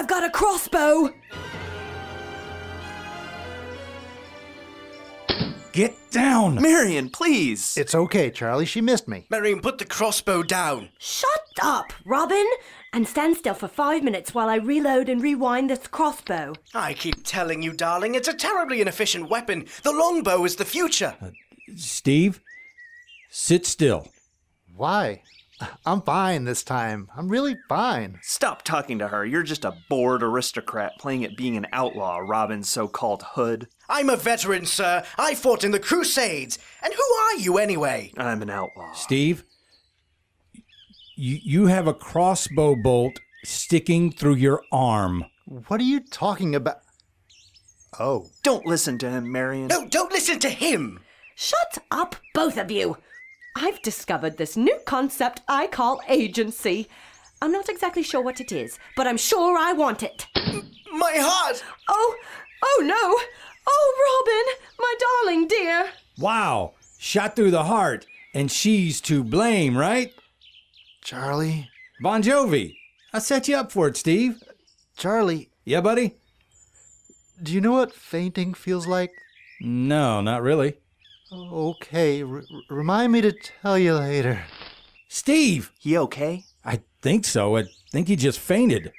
I've got a crossbow! Get down! Marion, please! It's okay, Charlie. She missed me. Marion, put the crossbow down. Shut up, Robin! And stand still for 5 minutes while I reload and rewind this crossbow. I keep telling you, darling, it's a terribly inefficient weapon. The longbow is the future. Steve, sit still. Why? I'm fine this time. I'm really fine. Stop talking to her. You're just a bored aristocrat playing at being an outlaw, Robin's so-called hood. I'm a veteran, sir. I fought in the Crusades. And who are you, anyway? I'm an outlaw. Steve, you have a crossbow bolt sticking through your arm. What are you talking about? Oh. Don't listen to him, Marion. No, don't listen to him. Shut up, both of you! I've discovered this new concept I call agency. I'm not exactly sure what it is, but I'm sure I want it. My heart! Oh no! Oh, Robin, my darling dear! Wow, shot through the heart, and she's to blame, right? Charlie? Bon Jovi, I set you up for it, Steve. Charlie, Yeah, buddy? do you know what fainting feels like? No, not really. Okay, remind me to tell you later. Steve! He okay? I think so. I think he just fainted.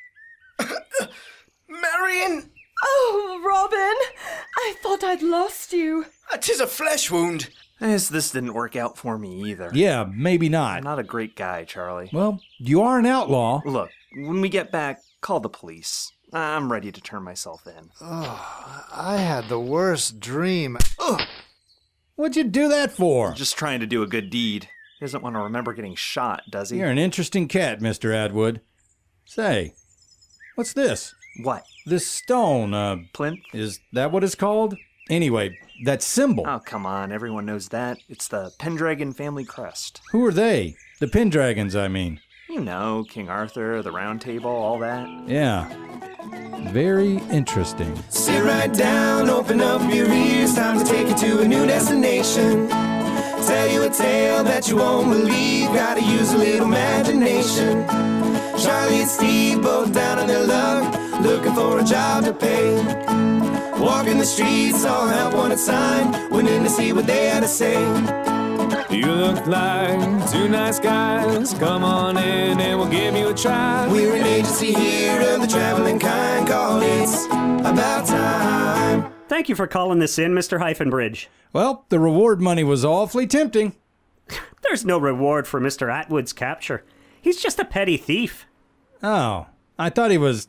Marion! Oh, Robin! I thought I'd lost you. 'Tis a flesh wound. This didn't work out for me either. Yeah, maybe I'm not. not a great guy, Charlie. Well, you are an outlaw. Look, when we get back, call the police. I'm ready to turn myself in. I had the worst dream. What'd you do that for? Just trying to do a good deed. He doesn't want to remember getting shot, does he? You're an interesting cat, Mr. Atwood. Say, what's this? What? This stone, Plinth? is that what it's called? Anyway, that symbol. Oh, come on. Everyone knows that. It's the Pendragon family crest. Who are they? The Pendragons, I mean. You know, King Arthur, the Round Table, all that. Yeah. Very interesting. Sit right down, open up your ears, time to take you to a new destination. Tell you a tale that you won't believe, gotta use a little imagination. Charlie and Steve both down on their luck, looking for a job to pay. Walking the streets, all help wanted sign, went in to see what they had to say. You look like two nice guys. Come on in and we'll give you a try. We're an agency here of the traveling kind, called It's About Time. Thank you for calling this in, Mr. Hyphenbridge. Well, the reward money was awfully tempting. There's no reward for Mr. Atwood's capture. He's just a petty thief. Oh, I thought he was,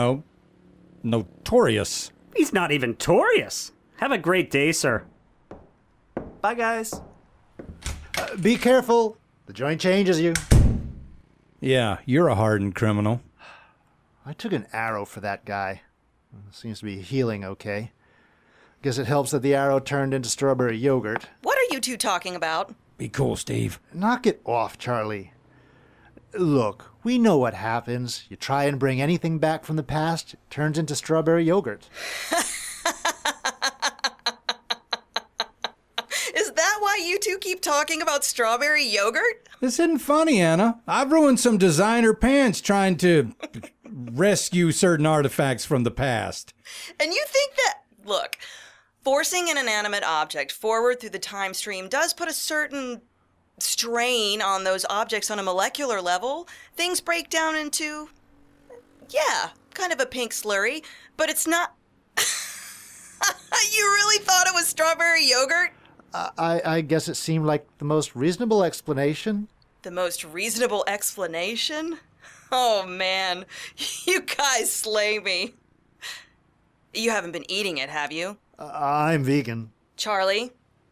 notorious. He's not even torious. Have a great day, sir. Bye, guys. Be careful. The joint changes you. Yeah, you're a hardened criminal. I took an arrow for that guy. Seems to be healing okay. Guess it helps that the arrow turned into strawberry yogurt. What are you two talking about? Be cool, Steve. Knock it off, Charlie. Look, we know what happens. You try and bring anything back from the past, it turns into strawberry yogurt. Is that why you two keep talking about strawberry yogurt? This isn't funny, Anna. I've ruined some designer pants trying to rescue certain artifacts from the past. And you think that, look, forcing an inanimate object forward through the time stream does put a certain strain on those objects on a molecular level. Things break down into, kind of a pink slurry, but it's not... You really thought it was strawberry yogurt? I guess it seemed like the most reasonable explanation. The most reasonable explanation? Oh, man. You guys slay me. You haven't been eating it, have you? I'm vegan. Charlie?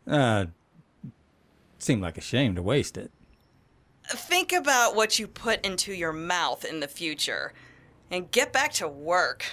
Seemed like a shame to waste it. Think about what you put into your mouth in the future. And get back to work.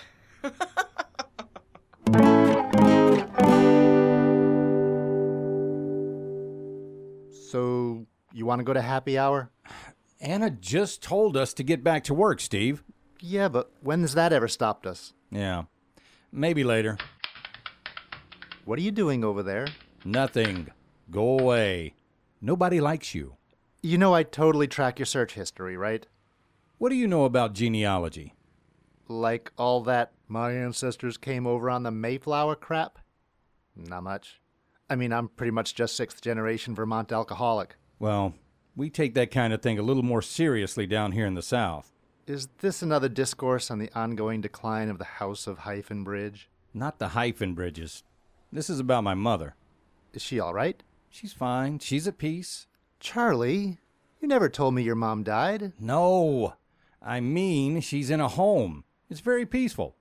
So, you want to go to happy hour? Anna just told us to get back to work, Steve. Yeah, but when has that ever stopped us? Yeah. Maybe later. What are you doing over there? Nothing. Go away. Nobody likes you. You know I totally track your search history, right? What do you know about genealogy? Like all that my ancestors came over on the Mayflower crap? Not much. I mean, I'm pretty much just 6th generation Vermont alcoholic. Well, we take that kind of thing a little more seriously down here in the South. Is this another discourse on the ongoing decline of the House of Hyphenbridge? Not the Hyphenbridges. This is about my mother. Is she all right? She's fine. She's at peace. Charlie, you never told me your mom died. No, I mean she's in a home. It's very peaceful.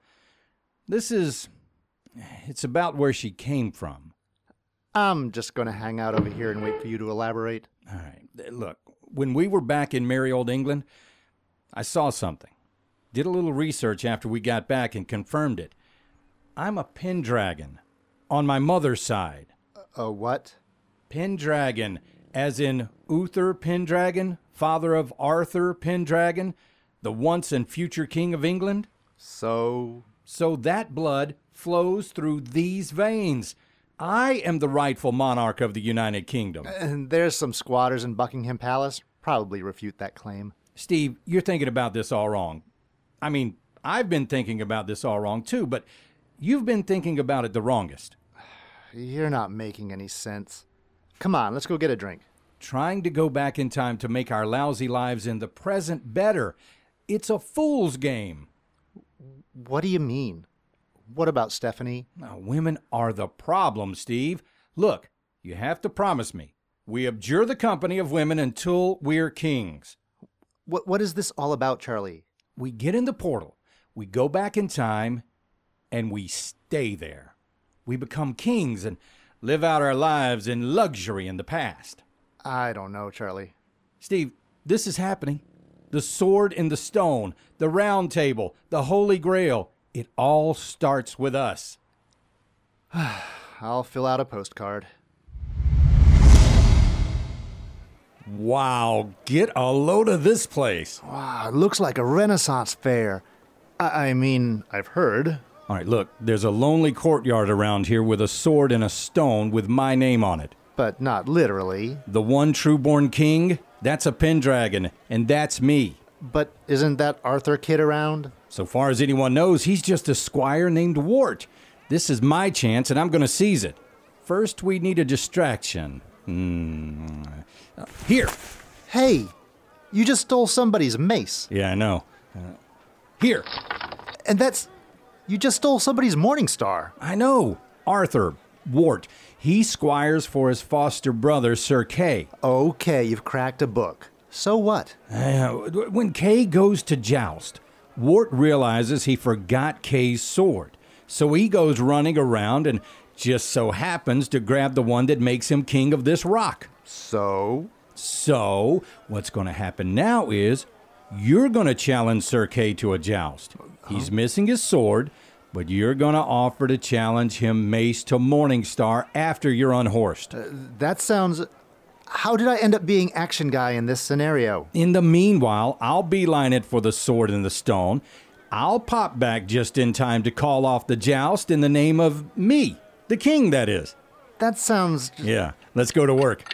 It's about where she came from. I'm just going to hang out over here and wait for you to elaborate. All right, look, when we were back in merry old England, I saw something. Did a little research after we got back and confirmed it. I'm a Pendragon, on my mother's side. A what? Pendragon, as in Uther Pendragon, father of Arthur Pendragon, the once and future king of England. So that blood flows through these veins. I am the rightful monarch of the United Kingdom. And there's some squatters in Buckingham Palace. Probably refute that claim. Steve, you're thinking about this all wrong. I mean, I've been thinking about this all wrong too, but you've been thinking about it the wrongest. You're not making any sense. Come on, let's go get a drink. Trying to go back in time to make our lousy lives in the present better. It's a fool's game. What do you mean? What about Stephanie? Now, women are the problem, Steve. Look, you have to promise me. We abjure the company of women until we're kings. What is this all about, Charlie? We get in the portal, we go back in time, and we stay there. We become kings and live out our lives in luxury in the past. I don't know, Charlie. Steve, this is happening. The sword in the stone, the round table, the Holy Grail, it all starts with us. I'll fill out a postcard. Wow, get a load of this place. Wow, it looks like a Renaissance fair. I mean, I've heard. All right, look, there's a lonely courtyard around here with a sword and a stone with my name on it. But not literally. The one true-born king, that's a Pendragon, and that's me. But isn't that Arthur kid around? So far as anyone knows, he's just a squire named Wart. This is my chance, and I'm going to seize it. First, we need a distraction. Here. Hey, you just stole somebody's mace. Yeah, I know. Here. And you just stole somebody's Morning Star. I know. Arthur, Wart. He squires for his foster brother, Sir Kay. Okay, you've cracked a book. So what? When Kay goes to joust, Wart realizes he forgot Kay's sword. So he goes running around and just so happens to grab the one that makes him king of this rock. So, what's going to happen now is you're going to challenge Sir Kay to a joust. He's missing his sword, but you're going to offer to challenge him mace to Morningstar after you're unhorsed. That sounds... How did I end up being action guy in this scenario? In the meanwhile, I'll beeline it for the sword and the stone. I'll pop back just in time to call off the joust in the name of me. The king, that is. That sounds... Yeah, let's go to work.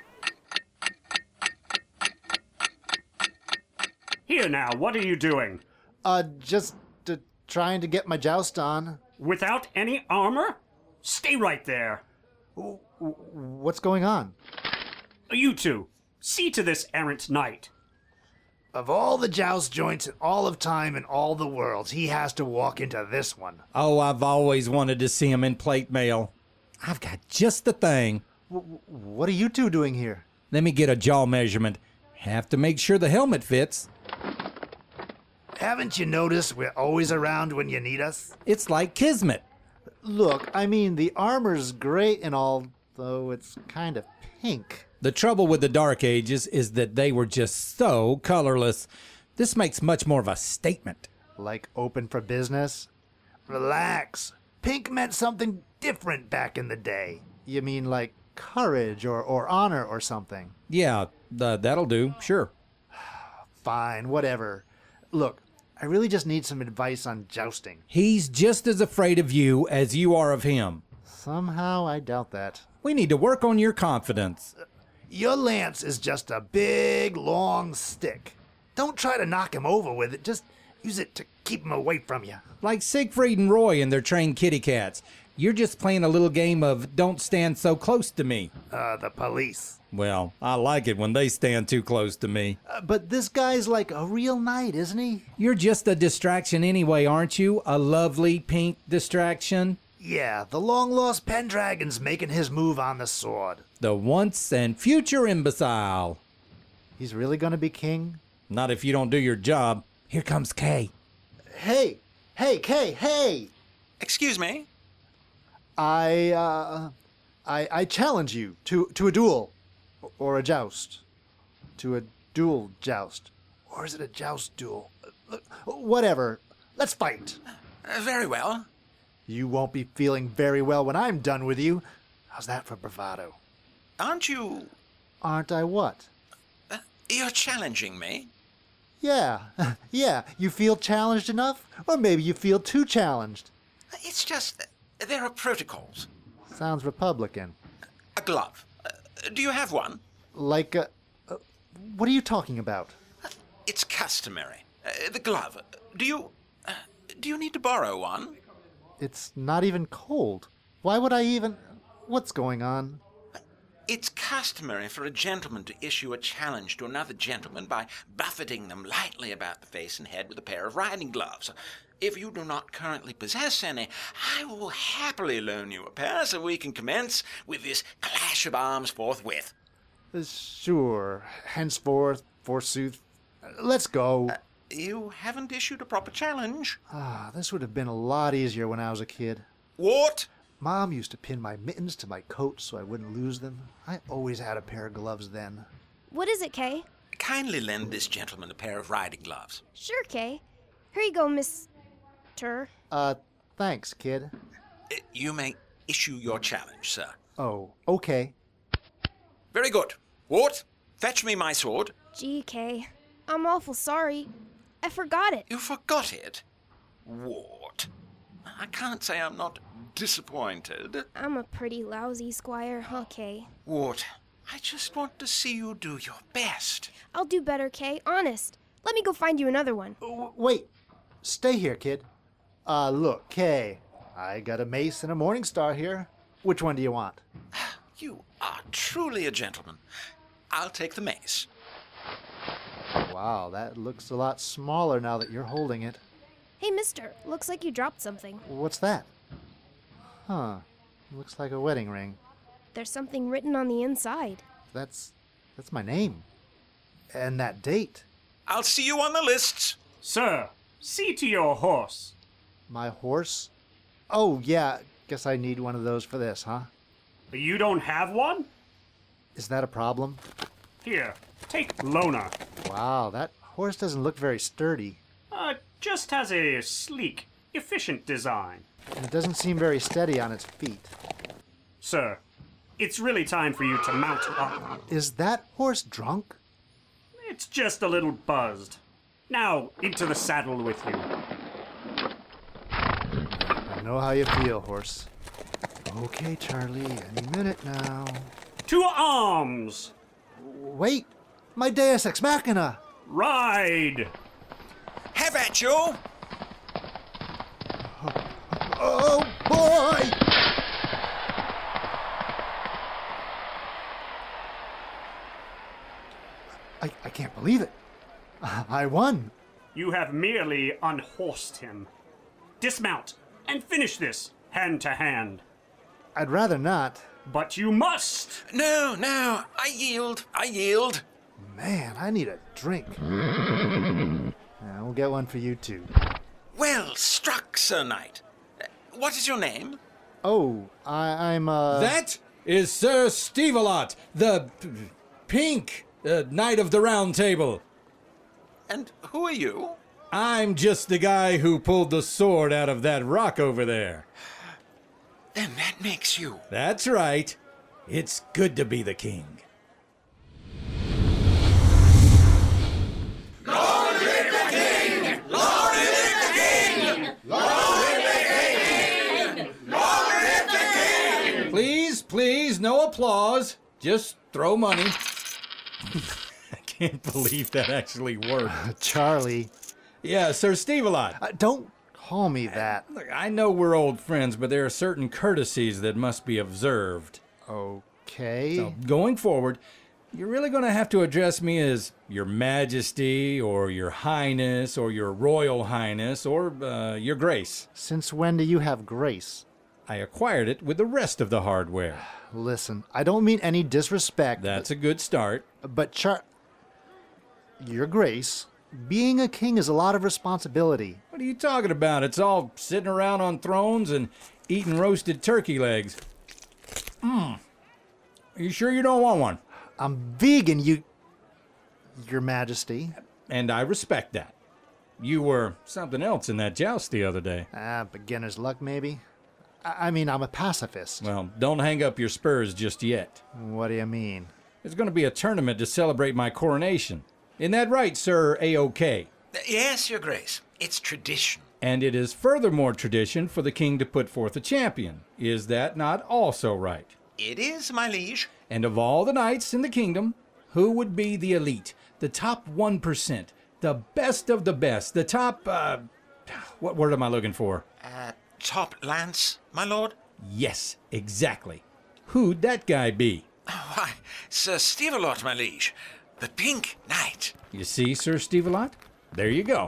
Here now, what are you doing? Just trying to get my joust on. Without any armor? Stay right there. What's going on? You two, see to this errant knight. Of all the joust joints in all of time and all the worlds, he has to walk into this one. Oh, I've always wanted to see him in plate mail. I've got just the thing. What are you two doing here? Let me get a jaw measurement. Have to make sure the helmet fits. Haven't you noticed we're always around when you need us? It's like Kismet. Look, I mean, the armor's great and all, though it's kind of pink. The trouble with the Dark Ages is that they were just so colorless. This makes much more of a statement. Like open for business? Relax. Pink meant something different back in the day. You mean like courage or honor or something? Yeah, that'll do, sure. Fine, whatever. Look, I really just need some advice on jousting. He's just as afraid of you as you are of him. Somehow I doubt that. We need to work on your confidence. Your lance is just a big, long stick. Don't try to knock him over with it. Just use it to keep him away from you. Like Siegfried and Roy and their trained kitty cats. You're just playing a little game of don't stand so close to me. The police. Well, I like it when they stand too close to me. But this guy's like a real knight, isn't he? You're just a distraction anyway, aren't you? A lovely pink distraction? Yeah, the long-lost Pendragon's making his move on the sword. The once and future imbecile. He's really gonna be king? Not if you don't do your job. Here comes Kay. Hey, Kay, hey! Excuse me? I challenge you to a duel. Or a joust. To a duel joust. Or is it a joust duel? Whatever. Let's fight. Very well. You won't be feeling very well when I'm done with you. How's that for bravado? Aren't you... Aren't I what? You're challenging me. Yeah, yeah. You feel challenged enough? Or maybe you feel too challenged. It's just that there are protocols. Sounds Republican. A glove. Do you have one? Like, what are you talking about? It's customary. The glove. Do you need to borrow one? It's not even cold. Why would I even... What's going on? It's customary for a gentleman to issue a challenge to another gentleman by buffeting them lightly about the face and head with a pair of riding gloves. If you do not currently possess any, I will happily loan you a pair so we can commence with this clash of arms forthwith. Sure. Henceforth, forsooth. Let's go. You haven't issued a proper challenge. This would have been a lot easier when I was a kid. What? Mom used to pin my mittens to my coat so I wouldn't lose them. I always had a pair of gloves then. What is it, Kay? Kindly lend this gentleman a pair of riding gloves. Sure, Kay. Here you go, Mister. Thanks, kid. You may issue your challenge, sir. Oh, okay. Very good. Wart, fetch me my sword. Gee, Kay. I'm awful sorry. I forgot it. You forgot it? Wart. I can't say I'm not disappointed. I'm a pretty lousy squire, huh, Kay? Wart, I just want to see you do your best. I'll do better, Kay. Honest. Let me go find you another one. Wait. Stay here, kid. Look, Kay. I got a mace and a morning star here. Which one do you want? You are truly a gentleman. I'll take the mace. Wow, that looks a lot smaller now that you're holding it. Hey, mister. Looks like you dropped something. What's that? Huh. Looks like a wedding ring. There's something written on the inside. That's my name. And that date. I'll see you on the lists. Sir, see to your horse. My horse? Oh, yeah. Guess I need one of those for this, huh? You don't have one? Is that a problem? Here, take Lona. Wow, that horse doesn't look very sturdy. Just has a sleek, efficient design. And it doesn't seem very steady on its feet. Sir, it's really time for you to mount up. Is that horse drunk? It's just a little buzzed. Now, into the saddle with you. I know how you feel, horse. Okay, Charlie, any minute now. To arms! Wait! My Deus Ex Machina! Ride! Have at you! Oh, boy! I can't believe it. I won. You have merely unhorsed him. Dismount and finish this, hand to hand. I'd rather not. But you must! No, I yield. Man, I need a drink. Yeah, we'll get one for you too. Well struck, Sir Knight. What is your name? Oh, I'm That is Sir Stevelot, the pink Knight of the Round Table. And who are you? I'm just the guy who pulled the sword out of that rock over there. Then that makes you. That's right. It's good to be the king. Long live the king! Long live the king! Long live the king! Long live the king! Please, no applause. Just throw money. I can't believe that actually worked. Charlie, Yeah, Sir Steve-a-Lot. Don't call me that. Look, I know we're old friends, but there are certain courtesies that must be observed. Okay. So, going forward, you're really going to have to address me as Your Majesty, or Your Highness, or Your Royal Highness, or Your Grace. Since when do you have grace? I acquired it with the rest of the hardware. Listen, I don't mean any disrespect. That's a good start. But Your Grace, being a king is a lot of responsibility. What are you talking about? It's all sitting around on thrones and eating roasted turkey legs. Are you sure you don't want one? I'm vegan, Your Majesty. And I respect that. You were something else in that joust the other day. Beginner's luck, maybe? I mean, I'm a pacifist. Well, don't hang up your spurs just yet. What do you mean? There's going to be a tournament to celebrate my coronation. Isn't that right, Sir A.O.K.? Yes, Your Grace. It's tradition. And it is furthermore tradition for the king to put forth a champion. Is that not also right? It is, my liege. And of all the knights in the kingdom, who would be the elite, the top 1%, the best of the best, the top, what word am I looking for? Top lance, my lord? Yes, exactly. Who'd that guy be? Why, Sir Steve-a-Lot, my liege. The Pink Knight. You see, Sir Steve-a-Lot? There you go.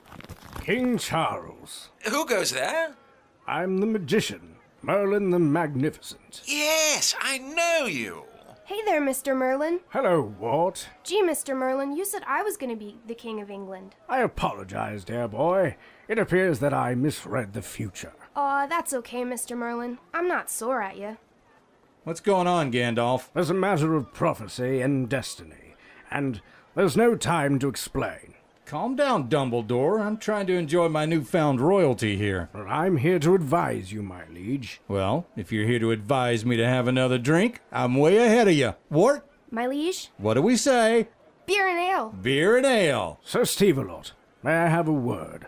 King Charles. Who goes there? I'm the magician, Merlin the Magnificent. Yes, I know you. Hey there, Mr. Merlin. Hello, Wart. Gee, Mr. Merlin, you said I was going to be the King of England. I apologize, dear boy. It appears that I misread the future. Aw, that's okay, Mr. Merlin. I'm not sore at you. What's going on, Gandalf? There's a matter of prophecy and destiny, and there's no time to explain. Calm down, Dumbledore. I'm trying to enjoy my newfound royalty here. Well, I'm here to advise you, my liege. Well, if you're here to advise me to have another drink, I'm way ahead of you. Wart? My liege? What do we say? Beer and ale. Beer and ale. Sir Steve-a-Lot, may I have a word?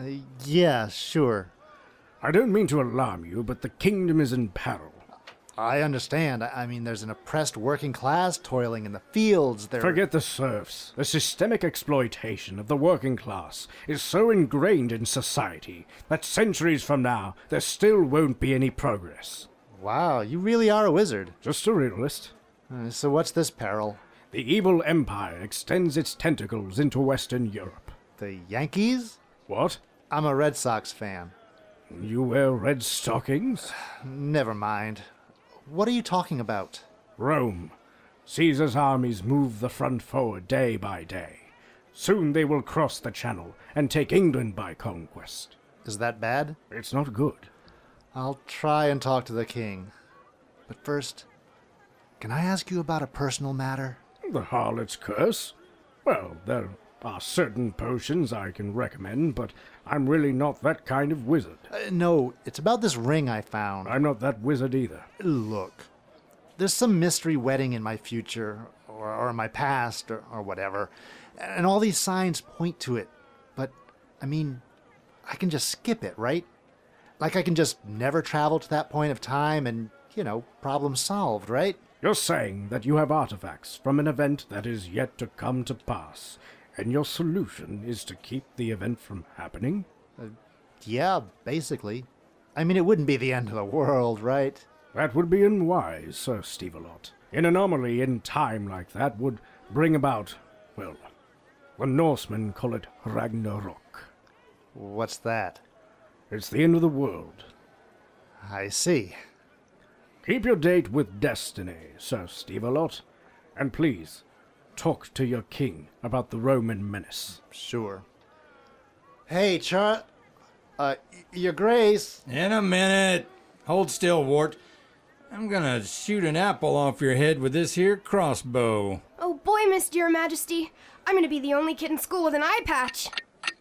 Yeah, sure. I don't mean to alarm you, but the kingdom is in peril. I understand. I mean, there's an oppressed working class toiling in the fields. Forget the serfs. The systemic exploitation of the working class is so ingrained in society that centuries from now, there still won't be any progress. Wow, you really are a wizard. Just a realist. So what's this peril? The evil empire extends its tentacles into Western Europe. The Yankees? What? I'm a Red Sox fan. You wear red stockings? Never mind. What are you talking about? Rome. Caesar's armies move the front forward day by day. Soon they will cross the Channel and take England by conquest. Is that bad? It's not good. I'll try and talk to the king. But first, can I ask you about a personal matter? The Harlot's Curse? Well, there are certain potions I can recommend, but I'm really not that kind of wizard. No, it's about this ring I found. I'm not that wizard either. Look, there's some mystery wedding in my future, or my past, or whatever, and all these signs point to it. But, I mean, I can just skip it, right? Like I can just never travel to that point of time and, problem solved, right? You're saying that you have artifacts from an event that is yet to come to pass, and your solution is to keep the event from happening? Yeah, basically. I mean, it wouldn't be the end of the world, right? That would be unwise, Sir Steve-a-Lot. An anomaly in time like that would bring about, well, the Norsemen call it Ragnarok. What's that? It's the end of the world. I see. Keep your date with destiny, Sir Steve-a-Lot, and please, talk to your king about the Roman menace. Sure. Hey, Your Grace. In a minute. Hold still, Wart. I'm gonna shoot an apple off your head with this here crossbow. Oh boy, Mr. Your Majesty. I'm gonna be the only kid in school with an eye patch.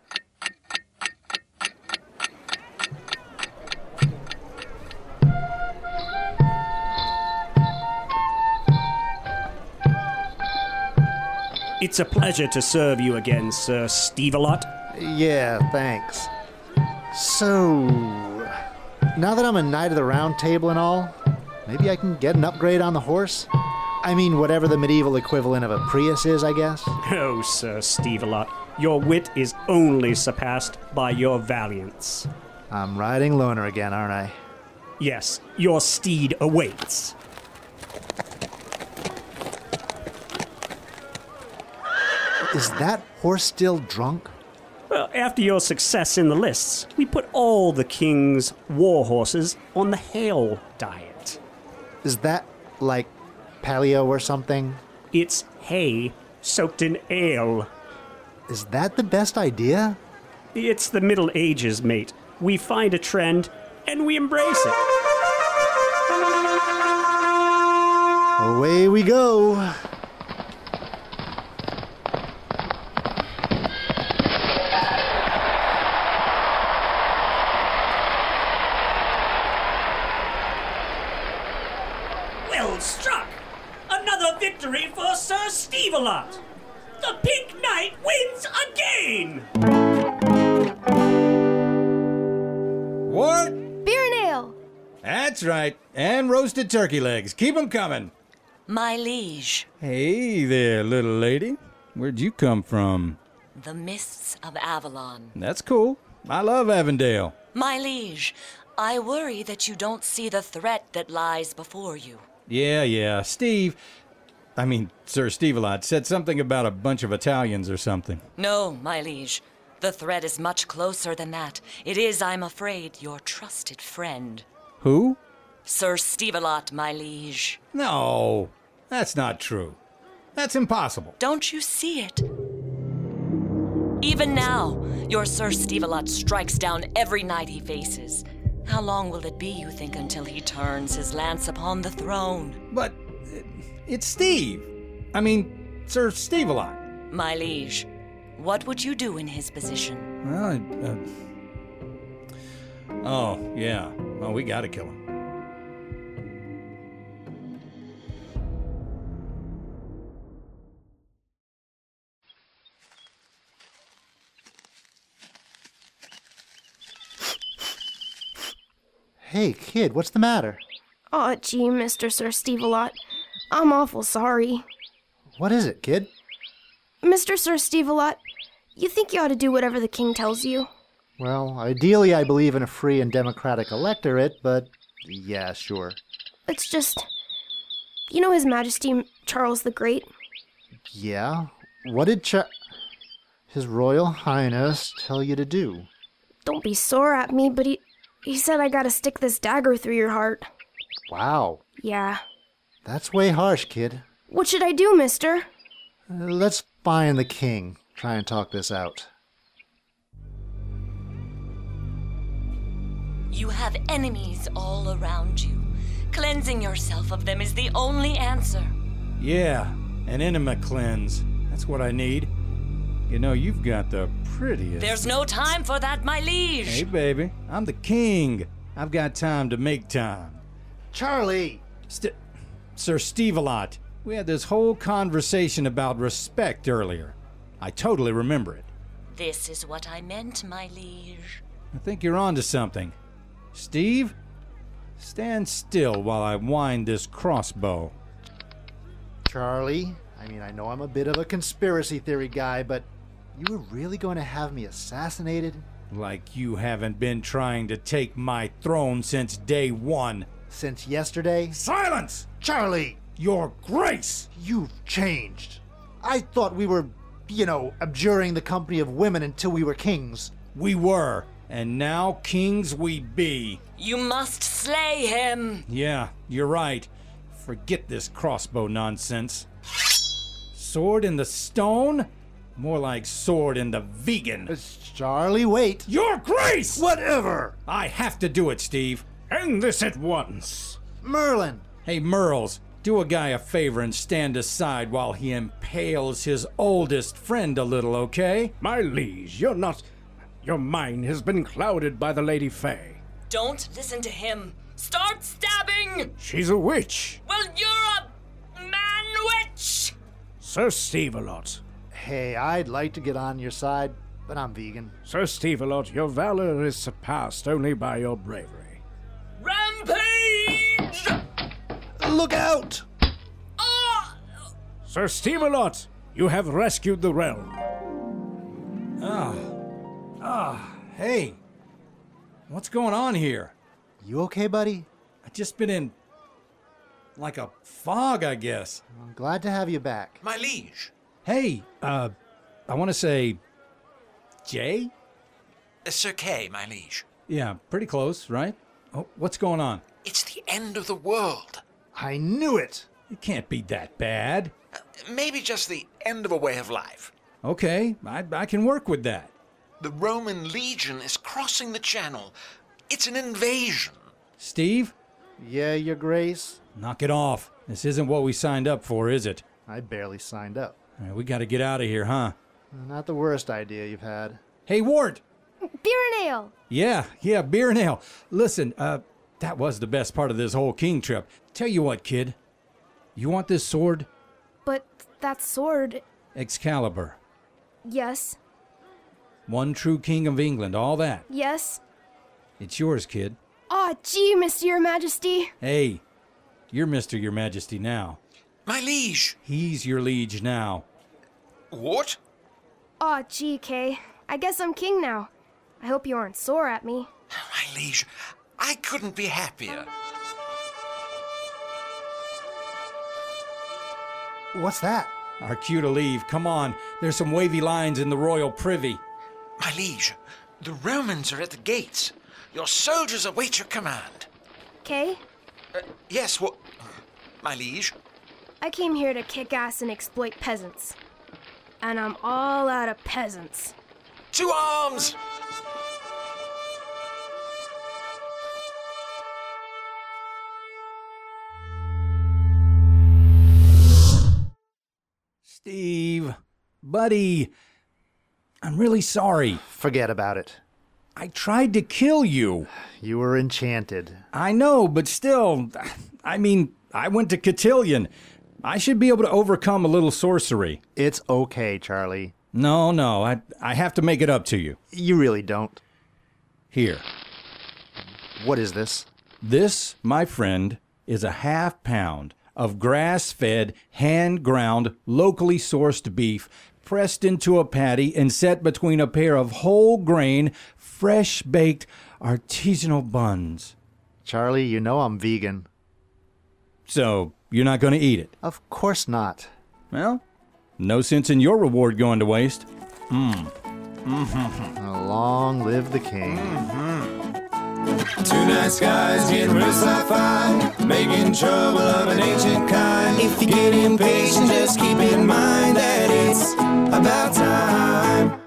It's a pleasure to serve you again, Sir Steve-a-Lot. Yeah, thanks. So, now that I'm a knight of the round table and all, maybe I can get an upgrade on the horse? I mean, whatever the medieval equivalent of a Prius is, I guess. Oh, Sir Steve-a-Lot. Your wit is only surpassed by your valiance. I'm riding Loner again, aren't I? Yes, your steed awaits. Is that horse still drunk? Well, after your success in the lists, we put all the king's war horses on the Hale diet. Is that like paleo or something? It's hay soaked in ale. Is that the best idea? It's the Middle Ages, mate. We find a trend and we embrace it. Away we go. Well struck! Another victory for Sir Steve-a-Lot! The Pink Knight wins again! What? Beer and ale. That's right. And roasted turkey legs. Keep 'em coming. My liege. Hey there, little lady. Where'd you come from? The mists of Avalon. That's cool. I love Avondale. My liege, I worry that you don't see the threat that lies before you. Yeah. Sir Steve-a-Lot said something about a bunch of Italians or something. No, my liege. The threat is much closer than that. It is, I'm afraid, your trusted friend. Who? Sir Steve-a-Lot, my liege. No, that's not true. That's impossible. Don't you see it? Even now, your Sir Steve-a-Lot strikes down every knight he faces. How long will it be, you think, until he turns his lance upon the throne? But it's Steve. Sir Steve-a-Lot. My liege, what would you do in his position? Well, we gotta kill him. Hey, kid, what's the matter? Aw, gee, Mr. Sir Steve-a-Lot. I'm awful sorry. What is it, kid? Mr. Sir Steve-a-Lot, you think you ought to do whatever the king tells you? Well, ideally I believe in a free and democratic electorate, but yeah, sure. It's just... You know His Majesty Charles the Great? Yeah? What did His Royal Highness tell you to do? Don't be sore at me, but he said I gotta stick this dagger through your heart. Wow. Yeah. That's way harsh, kid. What should I do, mister? Let's find the king. Try and talk this out. You have enemies all around you. Cleansing yourself of them is the only answer. Yeah, an enema cleanse. That's what I need. You know, you've got the prettiest... There's no time for that, my liege. Hey, baby, I'm the king. I've got time to make time. Charlie! Sir Steve-a-Lot, we had this whole conversation about respect earlier. I totally remember it. This is what I meant, my liege. I think you're onto something. Steve, stand still while I wind this crossbow. Charlie, I know I'm a bit of a conspiracy theory guy, but you were really going to have me assassinated? Like you haven't been trying to take my throne since day one. Since yesterday? Silence! Charlie! Your Grace! You've changed. I thought we were, abjuring the company of women until we were kings. We were, and now kings we be. You must slay him. Yeah, you're right. Forget this crossbow nonsense. Sword in the stone? More like sword in the vegan. Charlie, wait. Your Grace! Whatever! I have to do it, Steve. End this at once. Merlin! Hey, Merles, do a guy a favor and stand aside while he impales his oldest friend a little, okay? My liege, you're not... Your mind has been clouded by the Lady Faye. Don't listen to him. Start stabbing! She's a witch. Well, you're a man-witch! Sir Steve-a-Lot. Hey, I'd like to get on your side, but I'm vegan. Sir Steve-a-Lot, your valor is surpassed only by your bravery. Rampage! Look out! Sir Steve-a-Lot, you have rescued the realm. Hey, what's going on here? You okay, buddy? I've just been in like a fog, I guess. I'm glad to have you back. My liege. Hey, I want to say Jay? Sir Kay, my liege. Yeah, pretty close, right? Oh, what's going on? It's the end of the world. I knew it! It can't be that bad. Maybe just the end of a way of life. Okay, I can work with that. The Roman legion is crossing the channel. It's an invasion. Steve? Yeah, Your Grace? Knock it off. This isn't what we signed up for, is it? I barely signed up. All right, we got to get out of here, huh? Not the worst idea you've had. Hey, Wart! Beer and ale. Yeah, beer and ale. Listen, that was the best part of this whole king trip. Tell you what, kid. You want this sword? But that sword... Excalibur. Yes. One true king of England, all that. Yes. It's yours, kid. Aw, gee, Mr. Your Majesty. Hey, you're Mr. Your Majesty now. My liege. He's your liege now. What? Aw, gee, Kay. I guess I'm king now. I hope you aren't sore at me. My liege, I couldn't be happier. What's that? Our cue to leave. Come on. There's some wavy lines in the royal privy. My liege, the Romans are at the gates. Your soldiers await your command. Kay? Yes, what? My liege? I came here to kick ass and exploit peasants. And I'm all out of peasants. To arms! Steve, buddy, I'm really sorry. Forget about it. I tried to kill you. You were enchanted. I know, but still, I mean, I went to Cotillion. I should be able to overcome a little sorcery. It's okay, Charlie. No, I have to make it up to you. You really don't. Here. What is this? This, my friend, is a half-pound of grass-fed, hand-ground, locally sourced beef pressed into a patty and set between a pair of whole-grain, fresh-baked, artisanal buns. Charlie, you know I'm vegan. So, you're not going to eat it? Of course not. Well, no sense in your reward going to waste. Long live the king. Two nice guys getting real sci-fi, making trouble of an ancient kind. If you get impatient, just keep in mind that it's about time.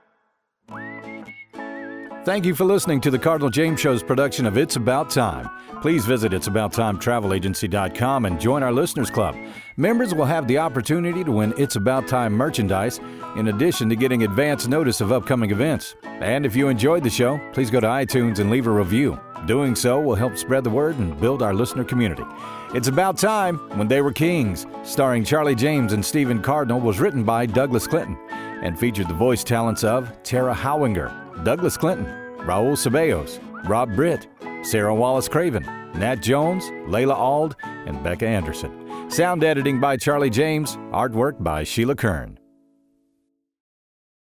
Thank you for listening to the Cardinal James Show's production of It's About Time. Please visit itsabouttime.travelagency.com and join our Listeners Club. Members will have the opportunity to win It's About Time merchandise, in addition to getting advance notice of upcoming events. And if you enjoyed the show, please go to iTunes and leave a review. Doing so will help spread the word and build our listener community. It's About Time When They Were Kings, starring Charlie James and Stephen Cardinal, was written by Douglas Clinton and featured the voice talents of Tara Howinger, Douglas Clinton, Raul Ceballos, Rob Britt, Sarah Wallace-Craven, Nat Jones, Layla Ald, and Becca Anderson. Sound editing by Charlie James, artwork by Sheila Kern.